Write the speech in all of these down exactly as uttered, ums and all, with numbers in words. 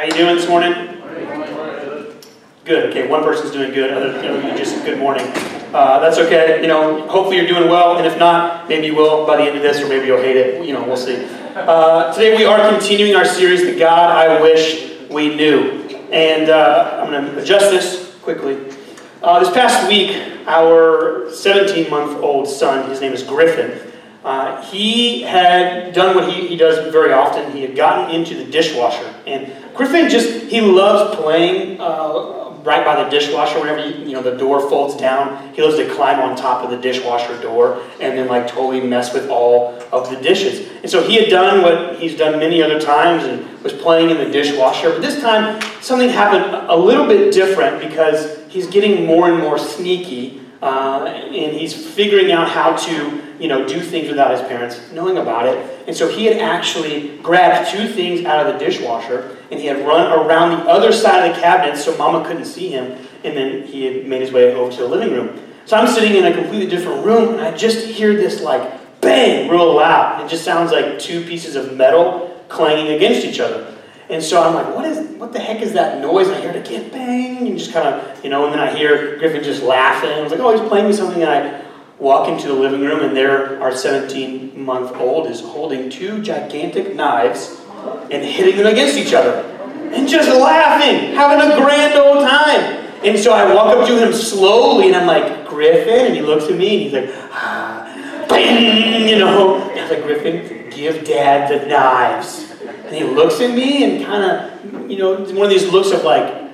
How you doing this morning? Good. Okay, one person's doing good. Other, you know, just good morning. Uh, that's okay. You know, hopefully you're doing well, and if not, maybe you will by the end of this, or maybe you'll hate it. You know, we'll see. Uh, today we are continuing our series, "The God I Wish We Knew," and uh, I'm going to adjust this quickly. Uh, this past week, our seventeen-month-old son, his name is Griffin. Uh, he had done what he, he does very often. He had gotten into the dishwasher. And Griffin just, he loves playing uh, right by the dishwasher. Whenever you, you know, the door folds down, he loves to climb on top of the dishwasher door and then like totally mess with all of the dishes. And so he had done what he's done many other times and was playing in the dishwasher. But this time, something happened a little bit different because he's getting more and more sneaky. Uh, and he's figuring out how to, you know, do things without his parents knowing about it. And so he had actually grabbed two things out of the dishwasher, and he had run around the other side of the cabinet so Mama couldn't see him, and then he had made his way over to the living room. So I'm sitting in a completely different room, and I just hear this, like, bang, real loud. It just sounds like two pieces of metal clanging against each other. And so I'm like, what is, what the heck is that noise? And I hear it again, bang, and just kind of, you know, and then I hear Griffin just laughing. I was like, oh, he's playing me something. And I walk into the living room, and there our seventeen-month-old is holding two gigantic knives and hitting them against each other. And just laughing, having a grand old time. And so I walk up to him slowly, and I'm like, Griffin? And he looks at me, and he's like, ah, bang, you know. And I was like, Griffin, give Dad the knives. And he looks at me and kind of, you know, one of these looks of like,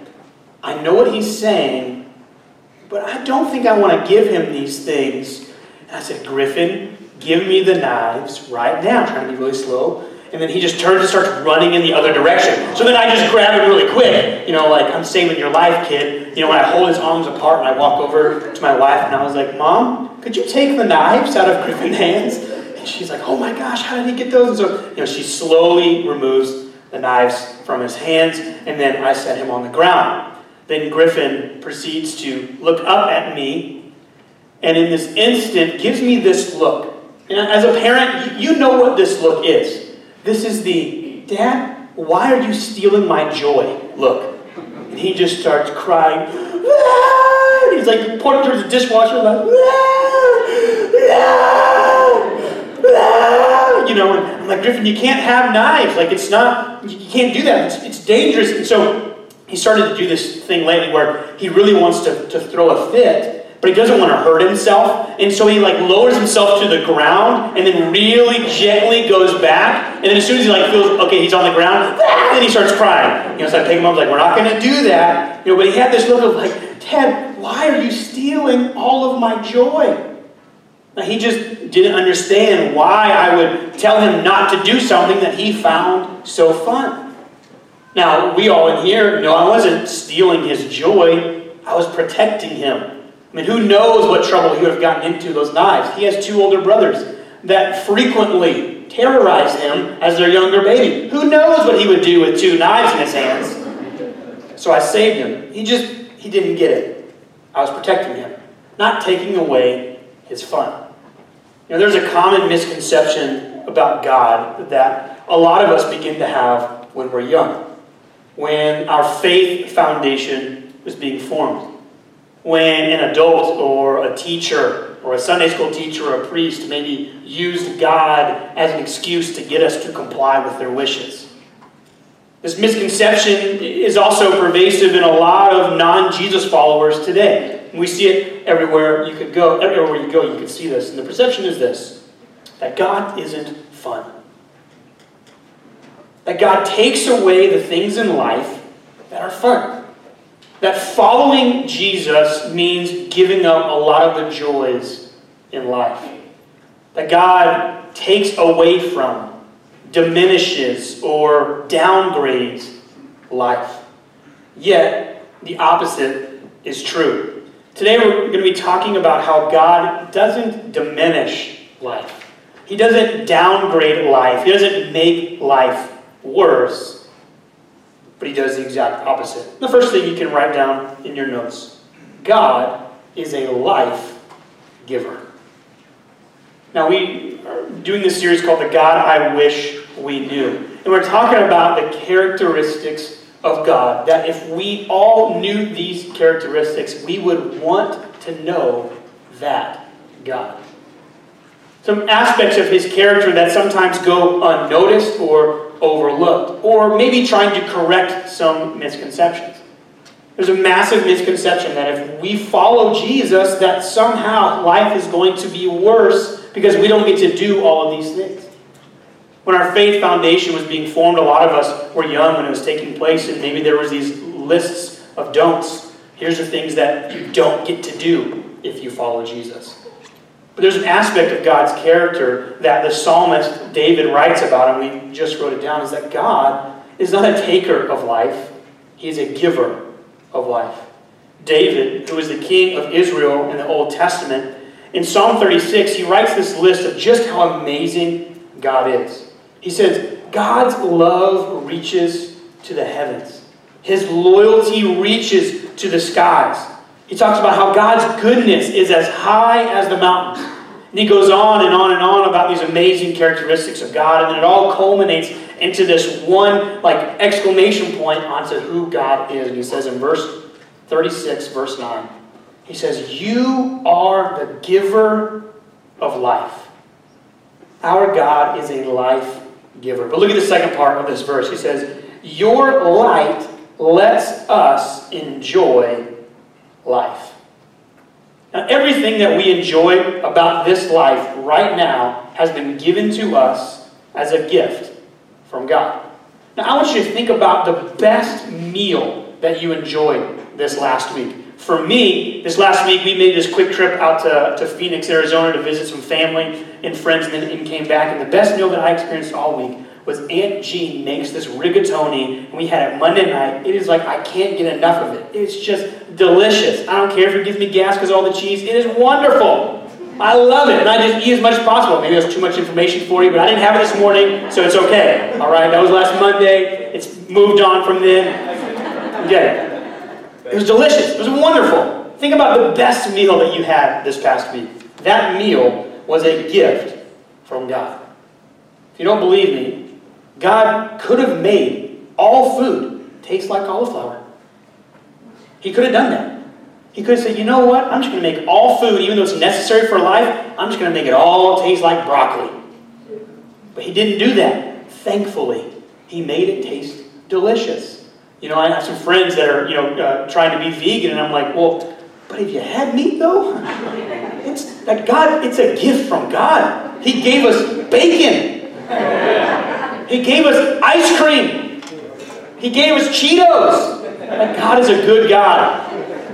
I know what he's saying, but I don't think I want to give him these things. And I said, Griffin, give me the knives right now. I'm trying to be really slow. And then he just turns and starts running in the other direction. So then I just grab him really quick. You know, like, I'm saving your life, kid. You know, when I hold his arms apart and I walk over to my wife and I was like, Mom, could you take the knives out of Griffin's hands? And she's like, oh my gosh, how did he get those? And so, you know, she slowly removes the knives from his hands, and then I set him on the ground. Then Griffin proceeds to look up at me, and in this instant gives me this look. And as a parent, you know what this look is. This is the, Dad, why are you stealing my joy look? And he just starts crying. Ah! He's like pointing towards the dishwasher, like, ah! Ah! You know, and I'm like, Griffin, you can't have knives. Like, it's not, you can't do that. It's, it's dangerous. And so he started to do this thing lately where he really wants to, to throw a fit, but he doesn't want to hurt himself. And so he like lowers himself to the ground and then really gently goes back. And then as soon as he like feels, okay, he's on the ground, then he starts crying. You know, so I take him up, like, we're not going to do that. You know, but he had this look of like, Dad, why are you stealing all of my joy? Now, he just didn't understand why I would tell him not to do something that he found so fun. Now, we all in here know I wasn't stealing his joy. I was protecting him. I mean, who knows what trouble he would have gotten into those knives. He has two older brothers that frequently terrorize him as their younger baby. Who knows what he would do with two knives in his hands? So I saved him. He just, he didn't get it. I was protecting him, not taking away his fun. You know, there's a common misconception about God that a lot of us begin to have when we're young, when our faith foundation is being formed, when an adult or a teacher or a Sunday school teacher or a priest maybe used God as an excuse to get us to comply with their wishes. This misconception is also pervasive in a lot of non-Jesus followers today. We see it everywhere you could go. Everywhere you go, you can see this. And the perception is this, that God isn't fun. That God takes away the things in life that are fun. That following Jesus means giving up a lot of the joys in life. That God takes away from, diminishes, or downgrades life. Yet, the opposite is true. Today we're going to be talking about how God doesn't diminish life. He doesn't downgrade life. He doesn't make life worse. But he does the exact opposite. The first thing you can write down in your notes. God is a life giver. Now we are doing this series called The God I Wish We Knew. And we're talking about the characteristics of God that if we all knew these characteristics, we would want to know that God. Some aspects of his character that sometimes go unnoticed or overlooked, or maybe trying to correct some misconceptions. There's a massive misconception that if we follow Jesus, that somehow life is going to be worse because we don't get to do all of these things. When our faith foundation was being formed, a lot of us were young when it was taking place, and maybe there was these lists of don'ts. Here's the things that you don't get to do if you follow Jesus. But there's an aspect of God's character that the psalmist David writes about, and we just wrote it down, is that God is not a taker of life. He is a giver of life. David, who is the king of Israel in the Old Testament, in Psalm thirty-six, he writes this list of just how amazing God is. He says, God's love reaches to the heavens. His loyalty reaches to the skies. He talks about how God's goodness is as high as the mountains. And he goes on and on and on about these amazing characteristics of God. And then it all culminates into this one like exclamation point onto who God is. And he says in verse thirty-six, verse nine, he says, you are the giver of life. Our God is a life giver. But look at the second part of this verse. He says, your light lets us enjoy life. Now, everything that we enjoy about this life right now has been given to us as a gift from God. Now, I want you to think about the best meal that you enjoyed this last week. For me, this last week, we made this quick trip out to, to Phoenix, Arizona to visit some family and friends, and then came back. And the best meal that I experienced all week was Aunt Jean makes this rigatoni, and we had it Monday night. It is like I can't get enough of it. It's just delicious. I don't care if it gives me gas because of all the cheese. It is wonderful. I love it, and I just eat as much as possible. Maybe that's too much information for you, but I didn't have it this morning, so it's okay. All right, that was last Monday. It's moved on from then. Okay. It was delicious. It was wonderful. Think about the best meal that you had this past week. That meal was a gift from God. If you don't believe me, God could have made all food taste like cauliflower. He could have done that. He could have said, you know what? I'm just going to make all food, even though it's necessary for life, I'm just going to make it all taste like broccoli. But he didn't do that. Thankfully, he made it taste delicious. You know, I have some friends that are, you know, uh, trying to be vegan, and I'm like, well, but have you had meat, though? It's like God, it's a gift from God. He gave us bacon. He gave us ice cream. He gave us Cheetos. Like, God is a good God.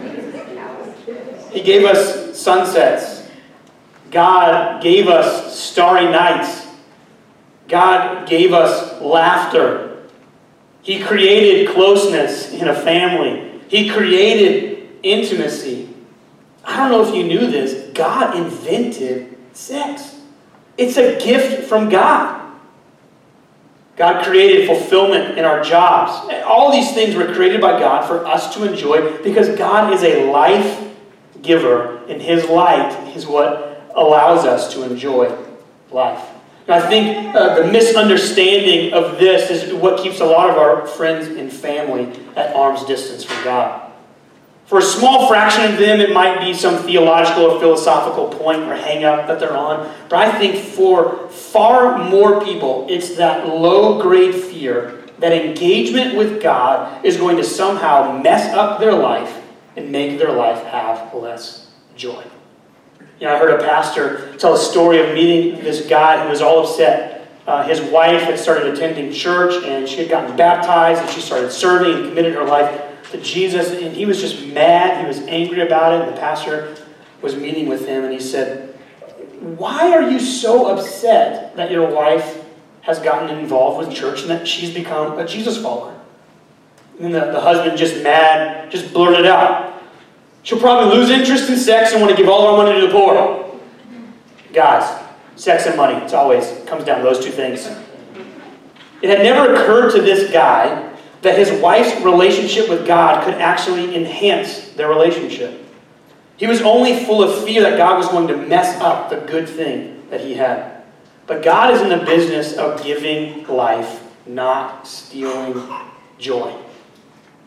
He gave us sunsets. God gave us starry nights. God gave us laughter. He created closeness in a family. He created intimacy. I don't know if you knew this. God invented sex. It's a gift from God. God created fulfillment in our jobs. All these things were created by God for us to enjoy because God is a life giver, and His light is what allows us to enjoy life. I think uh, the misunderstanding of this is what keeps a lot of our friends and family at arm's distance from God. For a small fraction of them, it might be some theological or philosophical point or hang-up that they're on. But I think for far more people, it's that low-grade fear that engagement with God is going to somehow mess up their life and make their life have less joy. You know, I heard a pastor tell a story of meeting this guy who was all upset. Uh, his wife had started attending church, and she had gotten baptized, and she started serving and committed her life to Jesus. And he was just mad. He was angry about it. And the pastor was meeting with him, and he said, "Why are you so upset that your wife has gotten involved with church and that she's become a Jesus follower?" And the, the husband, just mad, just blurted out, "She'll probably lose interest in sex and want to give all our money to the poor." Guys, sex and money, it's always it comes down to those two things. It had never occurred to this guy that his wife's relationship with God could actually enhance their relationship. He was only full of fear that God was going to mess up the good thing that he had. But God is in the business of giving life, not stealing joy.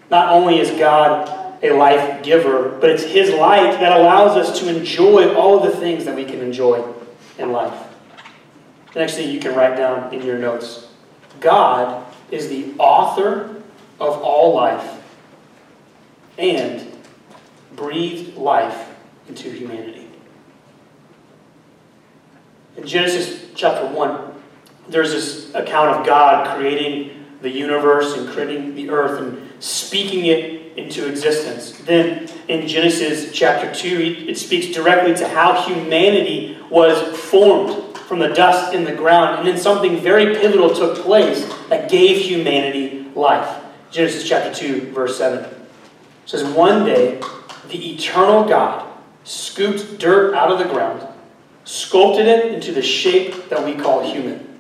Not only is God a life giver, but it's His light that allows us to enjoy all of the things that we can enjoy in life. The next thing you can write down in your notes. God is the author of all life and breathed life into humanity. In Genesis chapter one, there's this account of God creating the universe and creating the earth and speaking it into existence. Then in Genesis chapter two, it speaks directly to how humanity was formed from the dust in the ground. And then something very pivotal took place that gave humanity life. Genesis chapter two, verse seven. It says, one day, the eternal God scooped dirt out of the ground, sculpted it into the shape that we call human,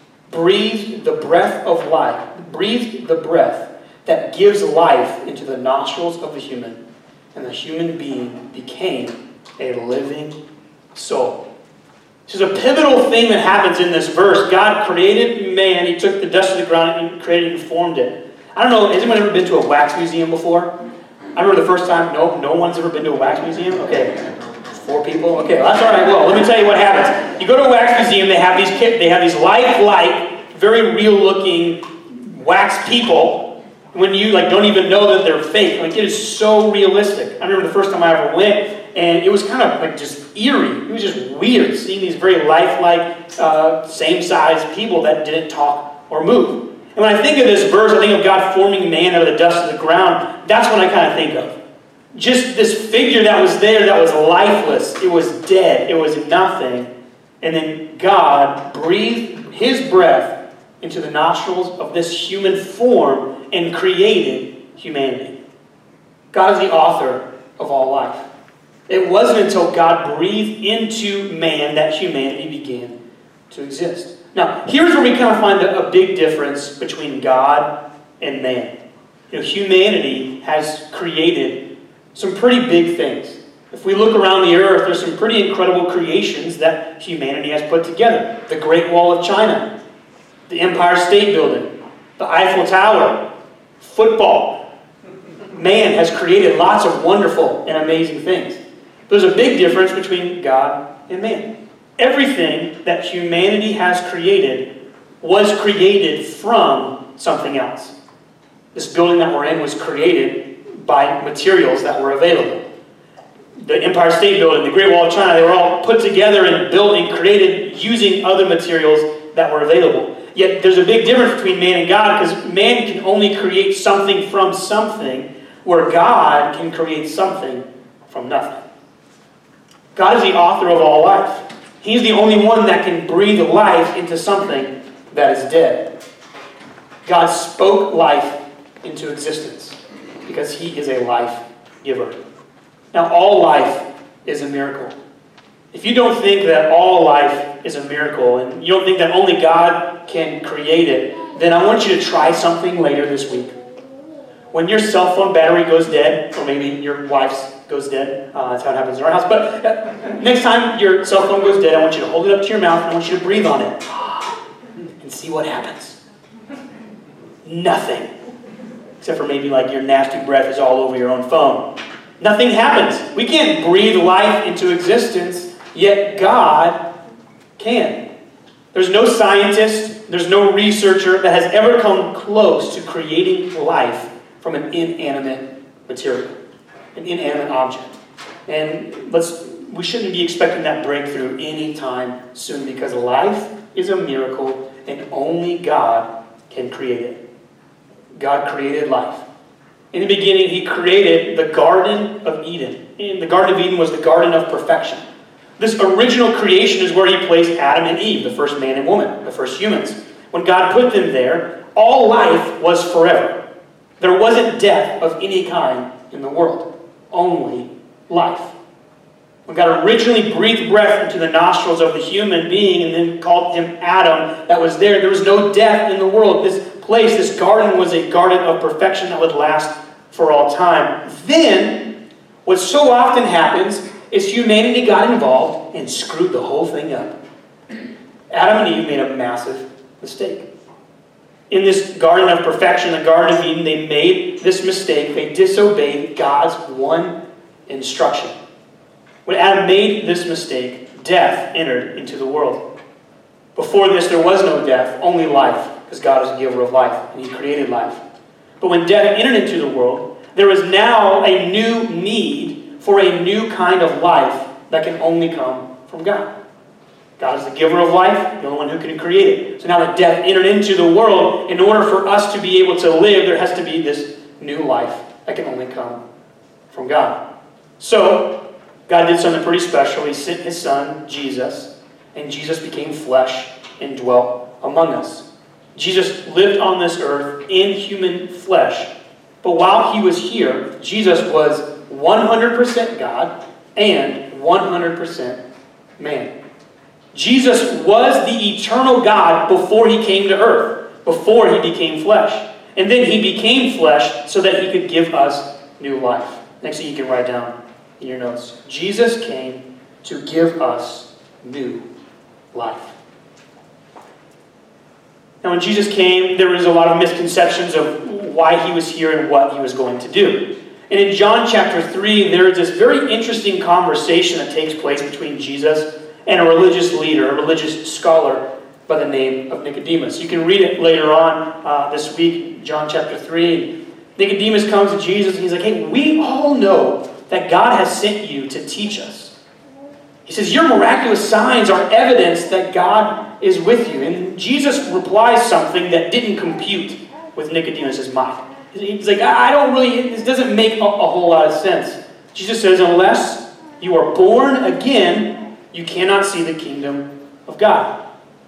breathed the breath of life, breathed the breath that gives life into the nostrils of the human, and the human being became a living soul. This is a pivotal thing that happens in this verse. God created man. He took the dust of the ground and created and formed it. I don't know, has anyone ever been to a wax museum before? I remember the first time, no, no one's ever been to a wax museum? Okay, four people? Okay, well, that's all right. Well, let me tell you what happens. You go to a wax museum, they have these, they have these lifelike, very real-looking wax people. When you like don't even know that they're fake. Like, it is so realistic. I remember the first time I ever went, and it was kind of like just eerie. It was just weird seeing these very lifelike, uh, same-sized people that didn't talk or move. And when I think of this verse, I think of God forming man out of the dust of the ground. That's what I kind of think of. Just this figure that was there that was lifeless. It was dead. It was nothing. And then God breathed His breath into the nostrils of this human form and created humanity. God is the author of all life. It wasn't until God breathed into man that humanity began to exist. Now, here's where we kind of find a, a big difference between God and man. You know, humanity has created some pretty big things. If we look around the earth, there's some pretty incredible creations that humanity has put together. The Great Wall of China, the Empire State Building, the Eiffel Tower, football. Man has created lots of wonderful and amazing things. There's a big difference between God and man. Everything that humanity has created was created from something else. This building that we're in was created by materials that were available. The Empire State Building, the Great Wall of China, they were all put together and built and created using other materials that were available. Yet there's a big difference between man and God, because man can only create something from something, where God can create something from nothing. God is the author of all life. He's the only one that can breathe life into something that is dead. God spoke life into existence because He is a life giver. Now, all life is a miracle. If you don't think that all life is a miracle, and you don't think that only God can create it, then I want you to try something later this week. When your cell phone battery goes dead, or maybe your wife's goes dead, uh, that's how it happens in our house, but uh, next time your cell phone goes dead, I want you to hold it up to your mouth, and I want you to breathe on it, and see what happens. Nothing. Except for maybe like your nasty breath is all over your own phone. Nothing happens. We can't breathe life into existence, yet God can. There's no scientist, there's no researcher that has ever come close to creating life from an inanimate material, an inanimate object. And let's we shouldn't be expecting that breakthrough anytime soon, because life is a miracle and only God can create it. God created life. In the beginning, He created the Garden of Eden. And the Garden of Eden was the garden of perfection. This original creation is where He placed Adam and Eve, the first man and woman, the first humans. When God put them there, all life was forever. There wasn't death of any kind in the world, only life. When God originally breathed breath into the nostrils of the human being and then called him Adam, that was there, there was no death in the world. This place, this garden, was a garden of perfection that would last for all time. Then, what so often happens is humanity got involved and screwed the whole thing up. Adam and Eve made a massive mistake. In this garden of perfection, the Garden of Eden, they made this mistake. They disobeyed God's one instruction. When Adam made this mistake, death entered into the world. Before this, there was no death, only life, because God is the giver of life, and He created life. But when death entered into the world, there is now a new need for a new kind of life that can only come from God. God is the giver of life, the only one who can create it. So now that death entered into the world, in order for us to be able to live, there has to be this new life that can only come from God. So, God did something pretty special. He sent His Son, Jesus, and Jesus became flesh and dwelt among us. Jesus lived on this earth in human flesh. But while He was here, Jesus was one hundred percent God and one hundred percent man. Jesus was the eternal God before He came to earth, before He became flesh. And then He became flesh so that He could give us new life. Next thing you can write down in your notes. Jesus came to give us new life. Now when Jesus came, there was a lot of misconceptions of why He was here and what He was going to do. And in John chapter three, there is this very interesting conversation that takes place between Jesus and a religious leader, a religious scholar by the name of Nicodemus. You can read it later on uh, this week, John chapter three. Nicodemus comes to Jesus and he's like, hey, we all know that God has sent you to teach us. He says, your miraculous signs are evidence that God is with you. And Jesus replies something that didn't compute with Nicodemus' mind. He's like, I don't really, this doesn't make a, a whole lot of sense. Jesus says, unless you are born again, you cannot see the kingdom of God.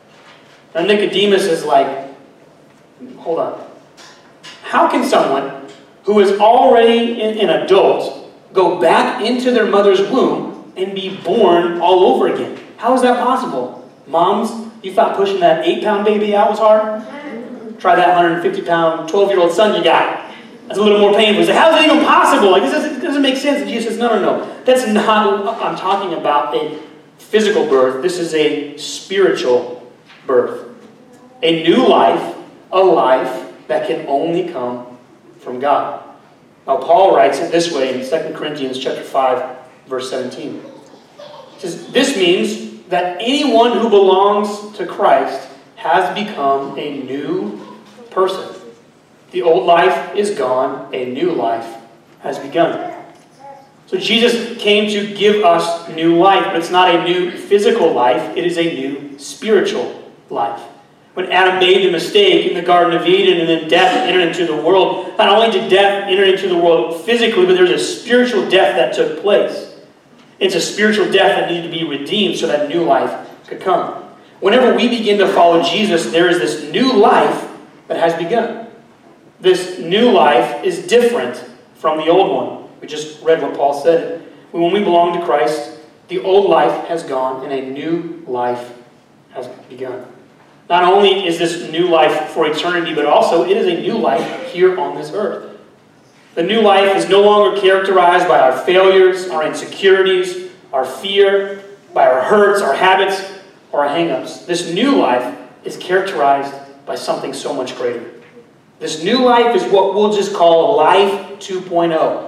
Now Nicodemus is like, hold on. How can someone who is already an adult go back into their mother's womb and be born all over again? How is that possible? Moms, you thought pushing that eight-pound baby out was hard? Try that one hundred fifty pound, twelve-year-old son you got. That's a little more painful. He's like, how is it even possible? Like, this doesn't, doesn't make sense. And Jesus says, no, no, no. That's not what I'm talking about. A physical birth. This is a spiritual birth. A new life, a life that can only come from God. Now Paul writes it this way in Second Corinthians chapter five, verse seventeen. He says, this means that anyone who belongs to Christ has become a new person. The old life is gone, a new life has begun. So Jesus came to give us new life, but it's not a new physical life, it is a new spiritual life. When Adam made the mistake in the Garden of Eden and then death entered into the world, not only did death enter into the world physically, but there was a spiritual death that took place. It's a spiritual death that needed to be redeemed so that new life could come. Whenever we begin to follow Jesus, there is this new life that has begun. This new life is different from the old one. We just read what Paul said. When we belong to Christ, the old life has gone and a new life has begun. Not only is this new life for eternity, but also it is a new life here on this earth. The new life is no longer characterized by our failures, our insecurities, our fear, by our hurts, our habits, or our hang-ups. This new life is characterized by something so much greater. This new life is what we'll just call Life two point oh.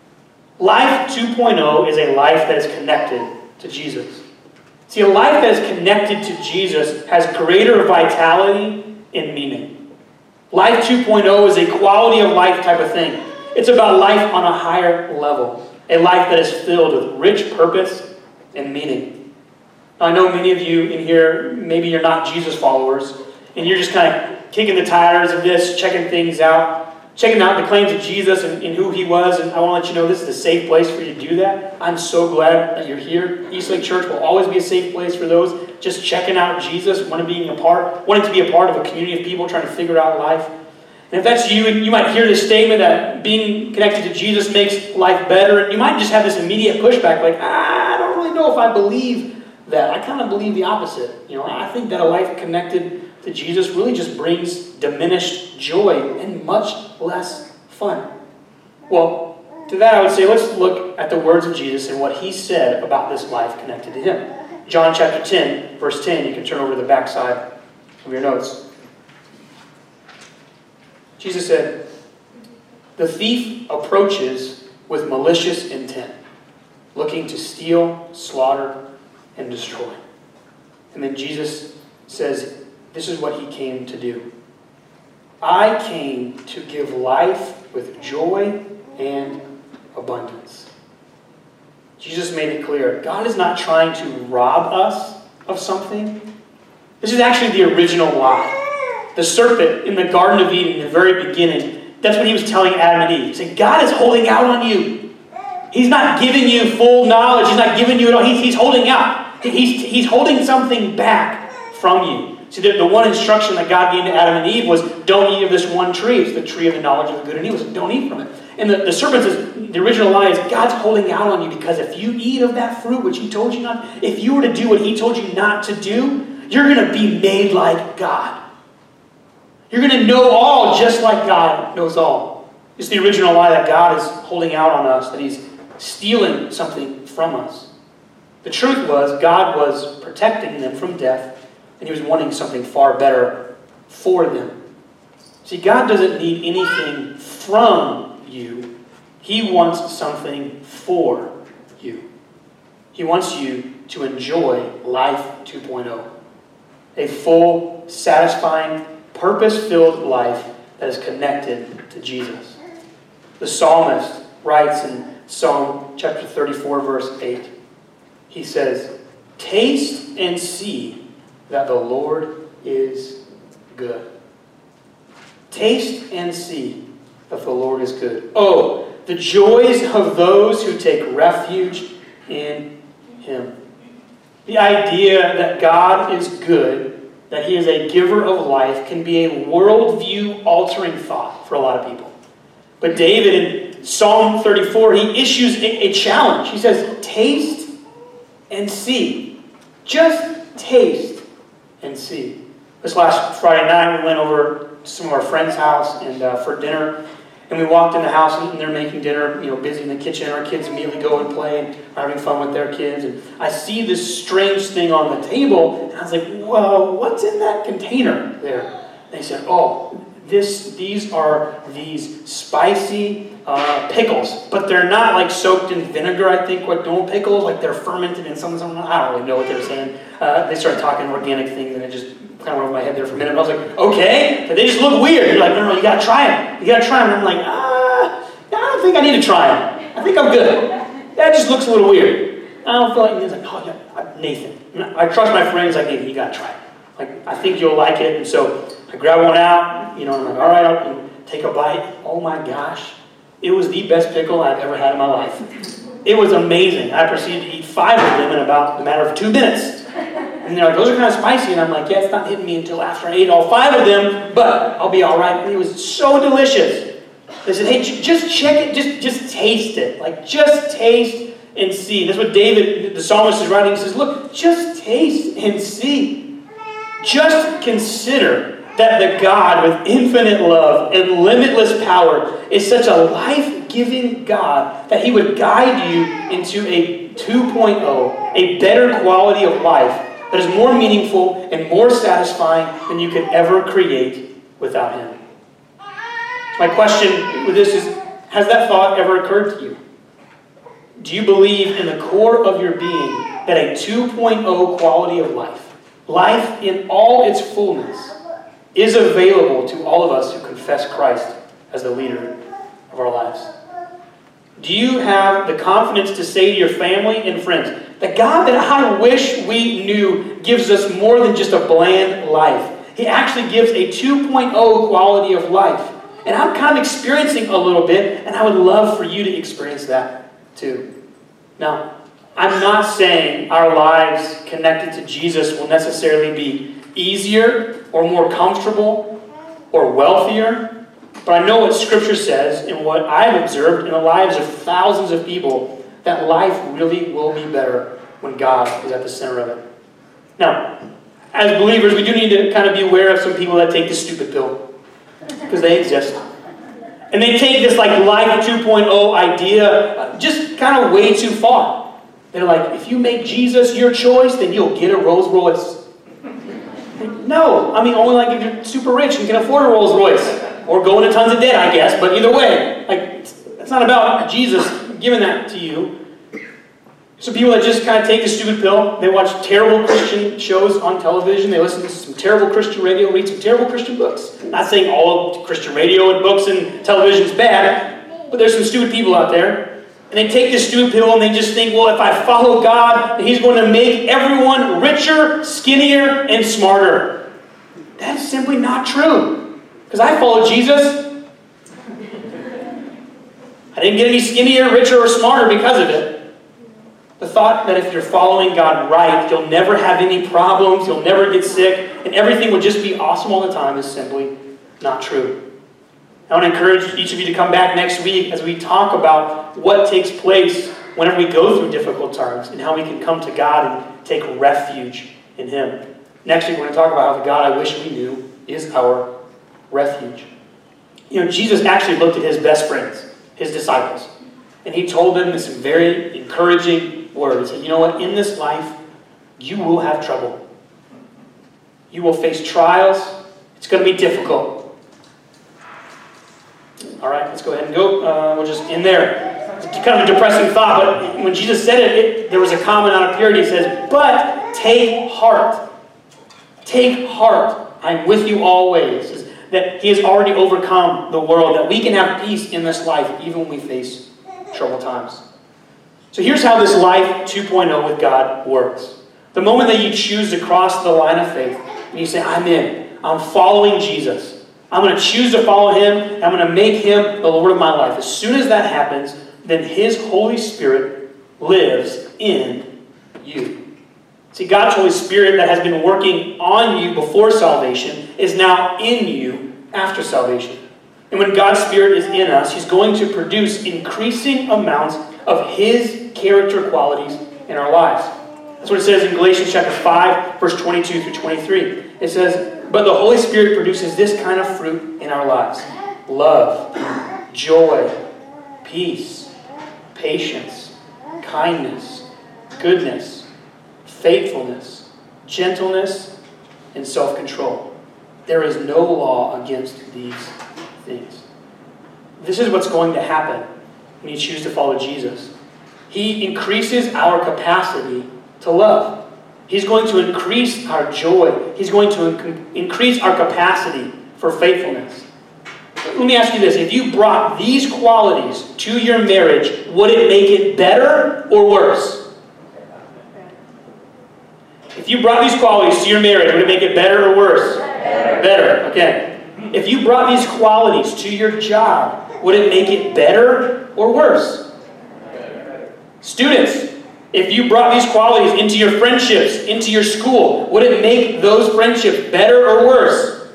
Life two point oh is a life that is connected to Jesus. See, a life that is connected to Jesus has greater vitality and meaning. Life two point oh is a quality of life type of thing. It's about life on a higher level. A life that is filled with rich purpose and meaning. Now, I know many of you in here, maybe you're not Jesus followers, and you're just kind of kicking the tires of this, checking things out. Checking out the claims of Jesus and, and who He was, and I want to let you know this is a safe place for you to do that. I'm so glad that you're here. Eastlake Church will always be a safe place for those just checking out Jesus, wanting being a part, wanting to be a part of a community of people trying to figure out life. And if that's you, and you might hear this statement that being connected to Jesus makes life better, and you might just have this immediate pushback, like, ah, I don't really know if I believe that. I kind of believe the opposite. You know, I think that a life connected to Jesus really just brings diminished joy and much less fun. Well, to that I would say let's look at the words of Jesus and what He said about this life connected to Him. John chapter ten, verse ten. You can turn over to the back side of your notes. Jesus said, "The thief approaches with malicious intent, looking to steal, slaughter, and destroy." And then Jesus says, this is what he came to do. "I came to give life with joy and abundance." Jesus made it clear, God is not trying to rob us of something. This is actually the original lie. The serpent in the Garden of Eden in the very beginning, that's what he was telling Adam and Eve. He said, God is holding out on you. He's not giving you full knowledge. He's not giving you it all. He's, he's holding out. He's, he's holding something back from you. See, the, the one instruction that God gave to Adam and Eve was, don't eat of this one tree. It's the tree of the knowledge of the good and evil. So don't eat from it. And the, the serpent says, the original lie is, God's holding out on you because if you eat of that fruit, which he told you not, if you were to do what he told you not to do, you're going to be made like God. You're going to know all just like God knows all. It's the original lie that God is holding out on us, that he's stealing something from us. The truth was, God was protecting them from death, and he was wanting something far better for them. See, God doesn't need anything from you. He wants something for you. He wants you to enjoy life two point oh. A full, satisfying, purpose-filled life that is connected to Jesus. The psalmist writes in Psalm chapter thirty-four, verse eight. He says, "Taste and see that the Lord is good." Taste and see that the Lord is good. Oh, the joys of those who take refuge in him. The idea that God is good, that he is a giver of life, can be a worldview-altering thought for a lot of people. But David in Psalm thirty-four, he issues a, a challenge. He says, taste and see. Just taste and see. This last Friday night, we went over to some of our friends' house and uh, for dinner. And we walked in the house and they're making dinner, you know, busy in the kitchen. Our kids immediately go and play and are having fun with their kids. And I see this strange thing on the table. And I was like, whoa, what's in that container there? And they said, oh, this, these are these spicy uh, pickles. But they're not like soaked in vinegar, I think, like normal pickles. Like they're fermented in something, something. I don't really know what they're saying. Uh, they started talking organic things and it just kind of went over my head there for a minute. And I was like, okay, but they just look weird. You're like, no, no, you got to try them. You got to try them. And I'm like, ah, I don't think I need to try them. I think I'm good. That just looks a little weird. I don't feel like, he's like, oh, yeah, Nathan. I trust my friends. Like, Nathan, you got to try it. Like, I think you'll like it. And so I grab one out, you know, and I'm like, all right, I'll take a bite. Oh my gosh. It was the best pickle I've ever had in my life. It was amazing. I proceeded to eat five of them in about a matter of two minutes. And they're like, those are kind of spicy. And I'm like, yeah, it's not hitting me until after I ate all five of them, but I'll be all right. And it was so delicious. They said, hey, just check it. Just, just taste it. Like, just taste and see. That's what David, the psalmist, is writing. He says, look, just taste and see. Just consider that the God with infinite love and limitless power is such a life-giving God that he would guide you into a two point oh, a better quality of life that is more meaningful and more satisfying than you could ever create without him. My question with this is, has that thought ever occurred to you? Do you believe in the core of your being that a two point oh quality of life, life in all its fullness, is available to all of us who confess Christ as the leader of our lives? Do you have the confidence to say to your family and friends, the God that I wish we knew gives us more than just a bland life. He actually gives a two point oh quality of life. And I'm kind of experiencing a little bit, and I would love for you to experience that too. Now, I'm not saying our lives connected to Jesus will necessarily be easier or more comfortable or wealthier, but I know what Scripture says and what I've observed in the lives of thousands of people, that life really will be better when God is at the center of it. Now, as believers, we do need to kind of be aware of some people that take the stupid pill, because they exist. And they take this like life two point oh idea just kind of way too far. They're like, if you make Jesus your choice, then you'll get a Rolls Royce. No, I mean, only like if you're super rich and can afford a Rolls Royce. or go into tons of debt, I guess. But either way, like, it's not about Jesus giving that to you. Some people that just kind of take the stupid pill. They watch terrible Christian shows on television. They listen to some terrible Christian radio, read some terrible Christian books. I'm not saying all Christian radio and books and television is bad, but there's some stupid people out there. And they take this stupid pill and they just think, well, if I follow God, He's going to make everyone richer, skinnier, and smarter. That's simply not true. Because I followed Jesus. I didn't get any skinnier, richer, or smarter because of it. The thought that if you're following God right, you'll never have any problems, you'll never get sick, and everything will just be awesome all the time is simply not true. I want to encourage each of you to come back next week as we talk about what takes place whenever we go through difficult times and how we can come to God and take refuge in Him. Next week we're going to talk about how the God I wish we knew is our refuge. You know, Jesus actually looked at His best friends, His disciples, and He told them some very encouraging words. And you know what? In this life, you will have trouble. You will face trials. It's going to be difficult. All right, let's go ahead and go. Uh, we'll just end there. It's kind of a depressing thought, but when Jesus said it, it there was a comment on a period. He says, but take heart. Take heart. I'm with you always. That He has already overcome the world. That we can have peace in this life even when we face troubled times. So here's how this life two point oh with God works. The moment that you choose to cross the line of faith, and you say, I'm in. I'm following Jesus. I'm going to choose to follow Him. I'm going to make Him the Lord of my life. As soon as that happens, then His Holy Spirit lives in you. See, God's Holy Spirit that has been working on you before salvation is now in you after salvation. And when God's Spirit is in us, He's going to produce increasing amounts of His character qualities in our lives. That's what it says in Galatians chapter five, verse twenty-two through twenty-three. It says, but the Holy Spirit produces this kind of fruit in our lives. Love, joy, peace, patience, kindness, goodness, faithfulness, gentleness, and self-control. There is no law against these things. This is what's going to happen when you choose to follow Jesus. He increases our capacity to love. He's going to increase our joy. He's going to inc- increase our capacity for faithfulness. Let me ask you this. If you brought these qualities to your marriage, would it make it better or worse? If you brought these qualities to your marriage, would it make it better or worse? Better. Better. Okay. If you brought these qualities to your job, would it make it better or worse? Better. Students, if you brought these qualities into your friendships, into your school, would it make those friendships better or worse?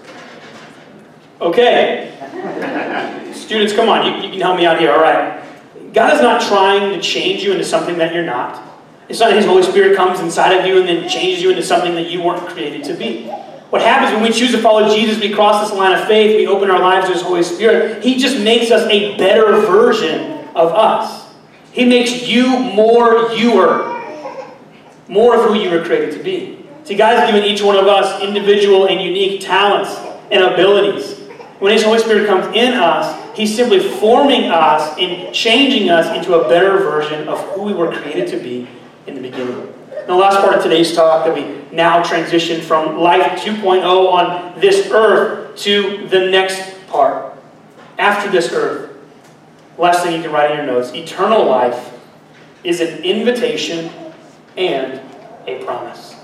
Okay. Students, come on, you, you can help me out here, all right. God is not trying to change you into something that you're not. It's not that His Holy Spirit comes inside of you and then changes you into something that you weren't created to be. What happens when we choose to follow Jesus, we cross this line of faith, we open our lives to His Holy Spirit, He just makes us a better version of us. He makes you more youer. More of who you were created to be. See, God has given each one of us individual and unique talents and abilities. When His Holy Spirit comes in us, He's simply forming us and changing us into a better version of who we were created to be in the beginning. And the last part of today's talk that we now transition from life two point oh on this earth to the next part. After this earth. Last thing you can write in your notes. Eternal life is an invitation and a promise.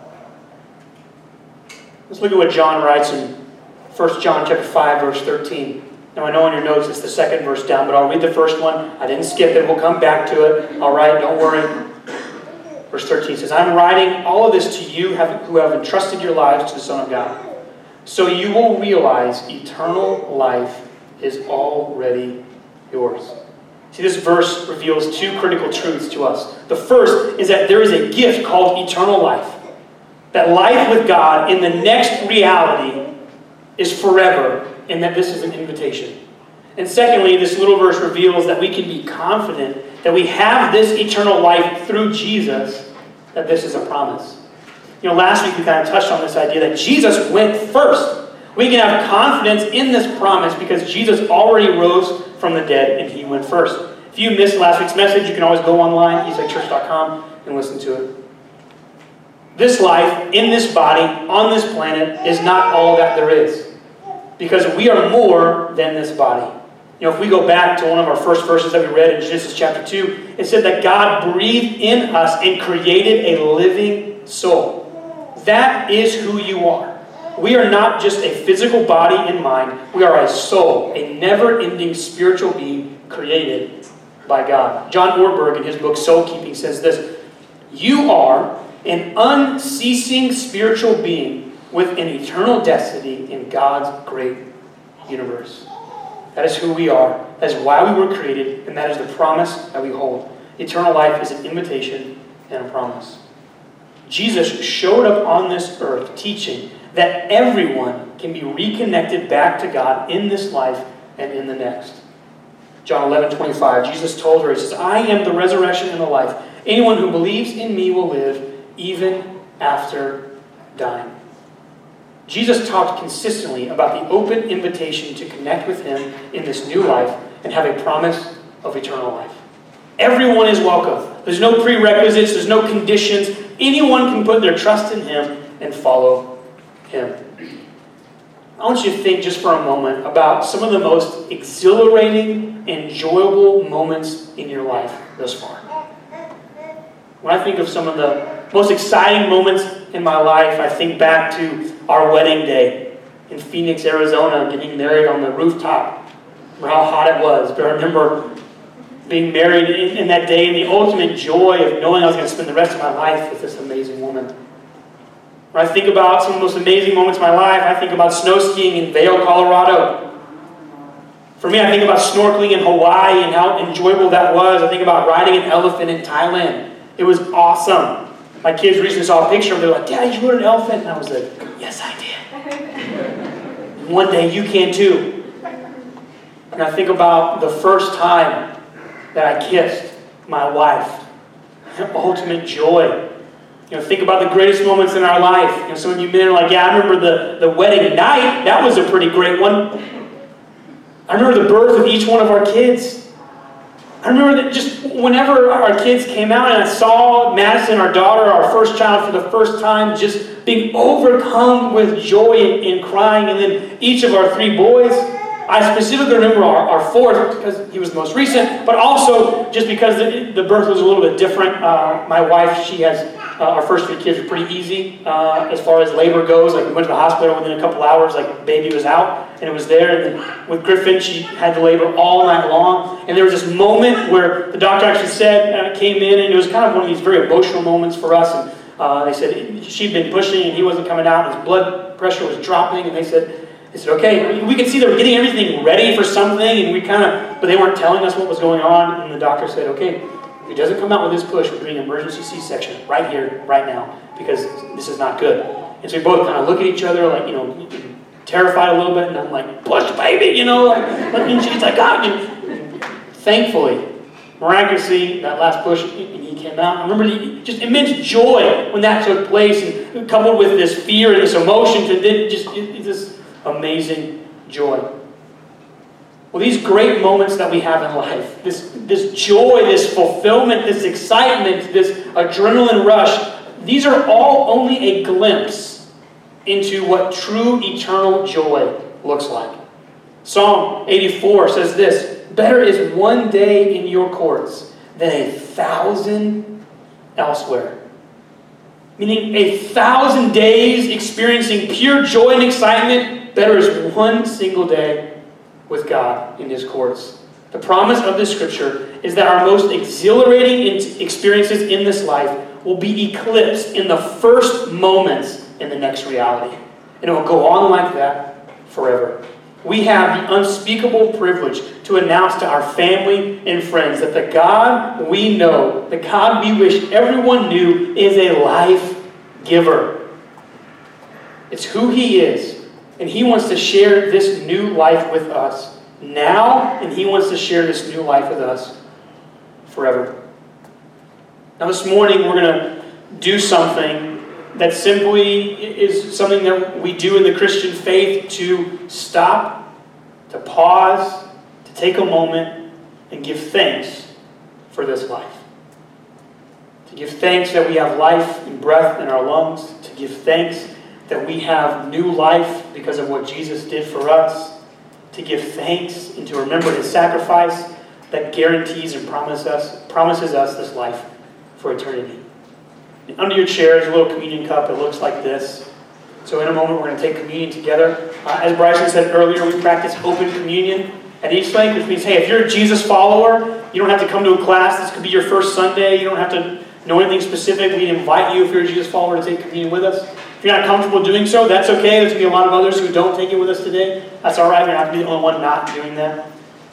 Let's look at what John writes in First John chapter five, verse thirteen. Now I know on your notes it's the second verse down, but I'll read the first one. I didn't skip it. We'll come back to it. All right, don't worry. Verse thirteen says, I'm writing all of this to you who have entrusted your lives to the Son of God. So you will realize eternal life is already yours. See, this verse reveals two critical truths to us. The first is that there is a gift called eternal life. That life with God in the next reality is forever, and that this is an invitation. And secondly, this little verse reveals that we can be confident that we have this eternal life through Jesus, that this is a promise. You know, last week we kind of touched on this idea that Jesus went first. We can have confidence in this promise because Jesus already rose from the dead and he went first. If you missed last week's message, you can always go online, eastlake church dot com, and listen to it. This life, in this body, on this planet, is not all that there is. Because we are more than this body. You know, if we go back to one of our first verses that we read in Genesis chapter two, it said that God breathed in us and created a living soul. That is who you are. We are not just a physical body and mind. We are a soul, a never-ending spiritual being created by God. John Ortberg, in his book Soul Keeping, says this: you are an unceasing spiritual being with an eternal destiny in God's great universe. That is who we are. That is why we were created, and that is the promise that we hold. Eternal life is an invitation and a promise. Jesus showed up on this earth teaching that everyone can be reconnected back to God in this life and in the next. John eleven twenty-five, Jesus told her, he says, I am the resurrection and the life. Anyone who believes in me will live even after dying. Jesus talked consistently about the open invitation to connect with him in this new life and have a promise of eternal life. Everyone is welcome. There's no prerequisites. There's no conditions. Anyone can put their trust in him and follow him. I want you to think just for a moment about some of the most exhilarating, enjoyable moments in your life thus far. When I think of some of the most exciting moments in my life, I think back to our wedding day in Phoenix, Arizona, getting married on the rooftop. Remember how hot it was. But I remember being married in, in that day and the ultimate joy of knowing I was going to spend the rest of my life with this amazing woman. When I think about some of the most amazing moments of my life, I think about snow skiing in Vail, Colorado. For me, I think about snorkeling in Hawaii and how enjoyable that was. I think about riding an elephant in Thailand. It was awesome. My kids recently saw a picture of it. They were like, Dad, you rode an elephant? And I was like, yes, I did. And one day you can too. And I think about the first time that I kissed my wife. Ultimate joy. You know, think about the greatest moments in our life. You know, some of you men are like, yeah, I remember the, the wedding night. That was a pretty great one. I remember the birth of each one of our kids. I remember that just whenever our kids came out and I saw Madison, our daughter, our first child, for the first time, just being overcome with joy and, and crying. And then each of our three boys, I specifically remember our, our fourth because he was the most recent, but also just because the, the birth was a little bit different. Uh, my wife, she has, uh, our first three kids were pretty easy uh, as far as labor goes. Like we went to the hospital within a couple hours, like baby was out and it was there. And then with Griffin, she had to labor all night long. And there was this moment where the doctor actually said, uh, came in, and it was kind of one of these very emotional moments for us. And uh, they said she'd been pushing and he wasn't coming out. His blood pressure was dropping, and they said, They said, okay, we could see they were getting everything ready for something, and we kind of, but they weren't telling us what was going on, and the doctor said, okay, if he doesn't come out with this push, we're doing an emergency C-section right here, right now, because this is not good. And so we both kind of look at each other, like, you know, terrified a little bit, and I'm like, push, baby, you know, like, and she's like, God, and thankfully, miraculously, that last push, and he came out. I remember the, just immense joy when that took place, and coupled with this fear and this emotion, to then just, it, it just, amazing joy. Well, these great moments that we have in life, this, this joy, this fulfillment, this excitement, this adrenaline rush, these are all only a glimpse into what true eternal joy looks like. Psalm eighty-four says this: better is one day in your courts than a thousand elsewhere. Meaning a thousand days experiencing pure joy and excitement, better is one single day with God in His courts. The promise of this scripture is that our most exhilarating experiences in this life will be eclipsed in the first moments in the next reality. And it will go on like that forever. We have the unspeakable privilege to announce to our family and friends that the God we know, the God we wish everyone knew, is a life giver. It's who He is. And He wants to share this new life with us now, and He wants to share this new life with us forever. Now this morning we're going to do something that simply is something that we do in the Christian faith to stop, to pause, to take a moment and give thanks for this life. To give thanks that we have life and breath in our lungs. To give thanks that we have new life because of what Jesus did for us. To give thanks and to remember His sacrifice that guarantees and promise us, promises us this life for eternity. And under your chair is a little communion cup. It looks like this. So in a moment, we're going to take communion together. Uh, as Bryson said earlier, we practice open communion at Eastlake, which means, hey, if you're a Jesus follower, you don't have to come to a class. This could be your first Sunday. You don't have to know anything specific. We invite you, if you're a Jesus follower, to take communion with us. If you're not comfortable doing so, that's okay. There's going to be a lot of others who don't take it with us today. That's all right. You're not going to be the only one not doing that.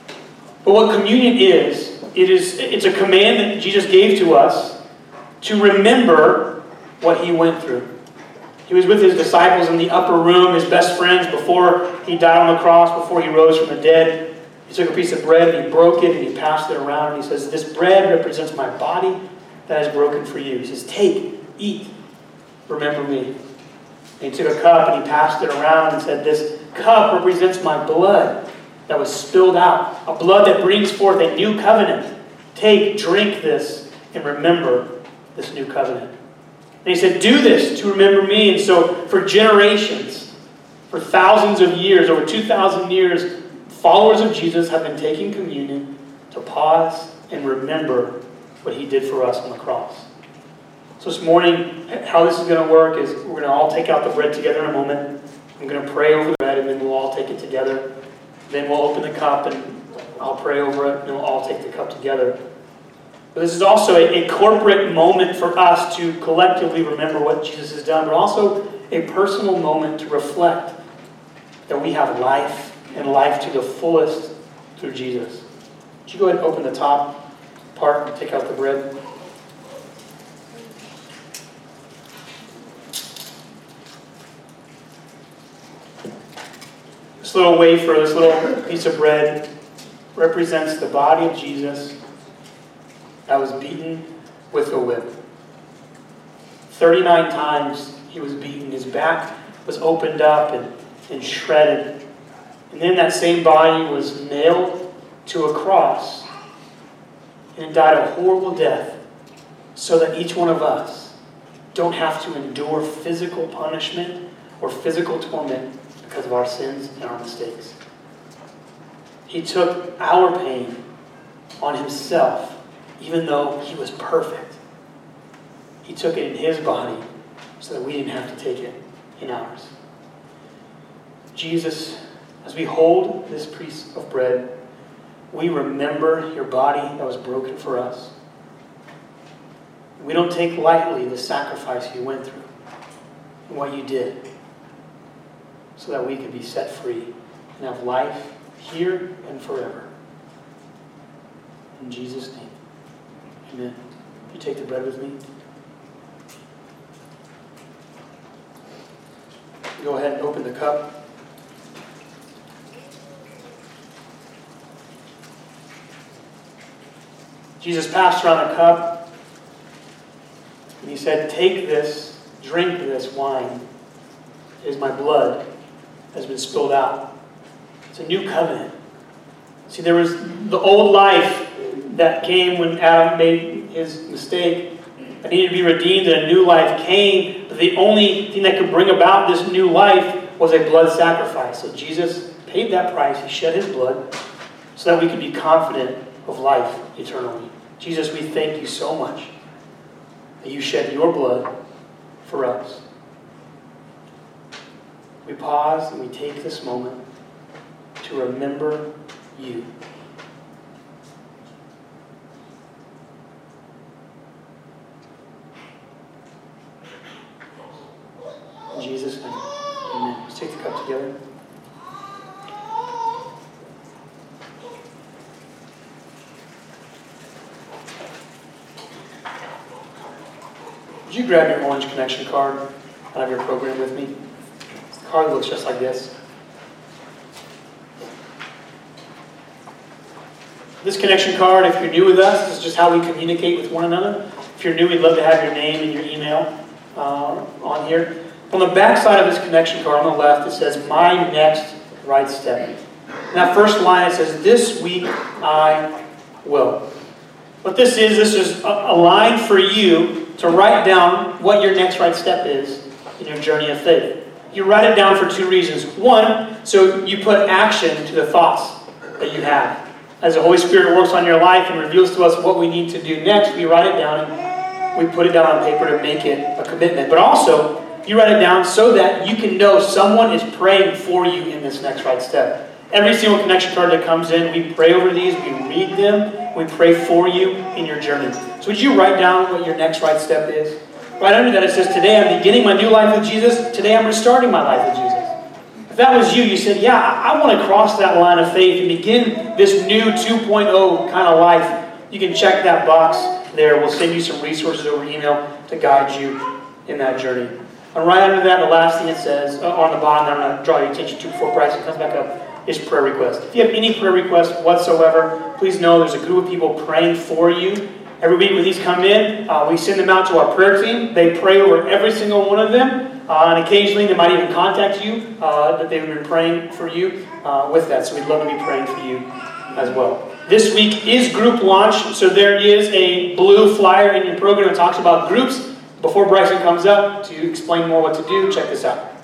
But what communion is, it is, it's a command that Jesus gave to us to remember what He went through. He was with His disciples in the upper room, His best friends, before He died on the cross, before He rose from the dead. He took a piece of bread and He broke it and He passed it around. And He says, this bread represents my body that is broken for you. He says, take, eat, remember me. And He took a cup and He passed it around and said, this cup represents my blood that was spilled out. A blood that brings forth a new covenant. Take, drink this, and remember this new covenant. And He said, do this to remember me. And so for generations, for thousands of years, over two thousand years, followers of Jesus have been taking communion to pause and remember what He did for us on the cross. So this morning, how this is going to work is we're going to all take out the bread together in a moment. I'm going to pray over the bread, and then we'll all take it together. Then we'll open the cup, and I'll pray over it, and then we'll all take the cup together. But this is also a, a corporate moment for us to collectively remember what Jesus has done, but also a personal moment to reflect that we have life, and life to the fullest through Jesus. Would you go ahead and open the top part and take out the bread? This little wafer, this little piece of bread represents the body of Jesus that was beaten with a whip. thirty-nine times He was beaten. His back was opened up and, and shredded. And then that same body was nailed to a cross and died a horrible death so that each one of us don't have to endure physical punishment or physical torment because of our sins and our mistakes. He took our pain on Himself, even though He was perfect. He took it in His body so that we didn't have to take it in ours. Jesus, as we hold this piece of bread, we remember Your body that was broken for us. We don't take lightly the sacrifice You went through and what You did, so that we can be set free and have life here and forever. In Jesus' name, amen. You take the bread with me. Go ahead and open the cup. Jesus passed around a cup and He said, take this, drink this wine. It is my blood has been spilled out. It's a new covenant. See, there was the old life that came when Adam made his mistake that needed to be redeemed, and a new life came. But the only thing that could bring about this new life was a blood sacrifice. So Jesus paid that price. He shed His blood so that we could be confident of life eternally. Jesus, we thank You so much that You shed Your blood for us. We pause and we take this moment to remember You. In Jesus' name, amen. Let's take the cup together. Would you grab your orange connection card out of your program with me? The card looks just like this. This connection card, if you're new with us, this is just how we communicate with one another. If you're new, we'd love to have your name and your email. uh, on here. On the back side of this connection card on the left, it says, my next right step. In that first line, it says, this week I will. What this is, this is a, a line for you to write down what your next right step is in your journey of faith. You write it down for two reasons. One, so you put action to the thoughts that you have. As the Holy Spirit works on your life and reveals to us what we need to do next, we write it down and we put it down on paper to make it a commitment. But also, you write it down so that you can know someone is praying for you in this next right step. Every single connection card that comes in, we pray over these, we read them, we pray for you in your journey. So would you write down what your next right step is? Right under that it says, today I'm beginning my new life with Jesus. Today I'm restarting my life with Jesus. If that was you, you said, yeah, I want to cross that line of faith and begin this new two point oh kind of life. You can check that box there. We'll send you some resources over email to guide you in that journey. And right under that, the last thing it says, uh, on the bottom, that I'm going to draw your attention to before Bryson comes back up, is prayer request. If you have any prayer requests whatsoever, please know there's a group of people praying for you. Every week when these come in, uh, we send them out to our prayer team. They pray over every single one of them. Uh, and occasionally they might even contact you uh, that they've been praying for you uh, with that. So we'd love to be praying for you as well. This week is group launch. So there is a blue flyer in your program that talks about groups. Before Bryson comes up to explain more what to do, check this out.